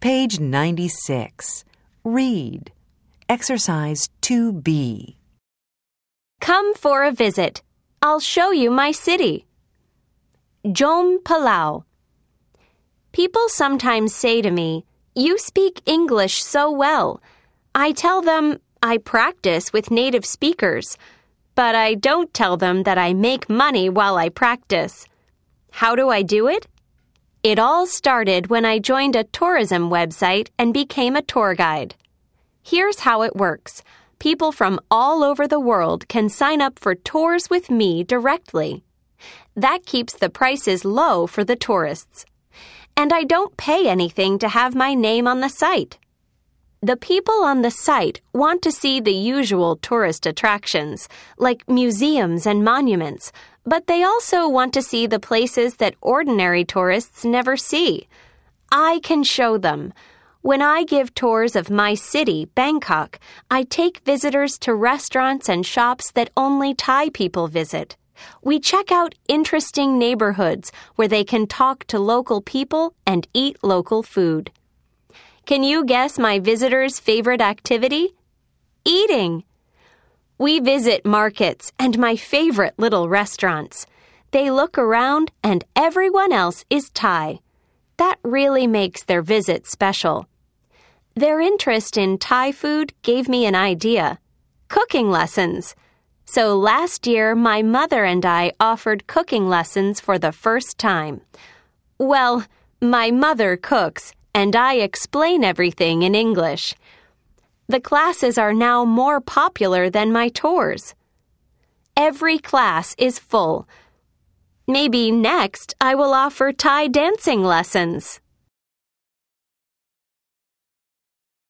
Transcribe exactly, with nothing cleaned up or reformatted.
Page ninety-six. Read. Exercise two B. Come for a visit. I'll show you my city. Jom Palau. People sometimes say to me, "You speak English so well." I tell them I practice with native speakers, but I don't tell them that I make money while I practice. How do I do it? It all started when I joined a tourism website and became a tour guide. Here's how it works. People from all over the world can sign up for tours with me directly. That keeps the prices low for the tourists. And I don't pay anything to have my name on the site. The people on the site want to see the usual tourist attractions, like museums and monuments, but they also want to see the places that ordinary tourists never see. I can show them. When I give tours of my city, Bangkok, I take visitors to restaurants and shops that only Thai people visit. We check out interesting neighborhoods where they can talk to local people and eat local food. Can you guess my visitors' favorite activity? Eating. We visit markets and my favorite little restaurants. They look around and everyone else is Thai. That really makes their visit special. Their interest in Thai food gave me an idea. Cooking lessons. So last year, my mother and I offered cooking lessons for the first time. Well, my mother cooks, and I explain everything in English. The classes are now more popular than my tours. Every class is full. Maybe next I will offer Thai dancing lessons.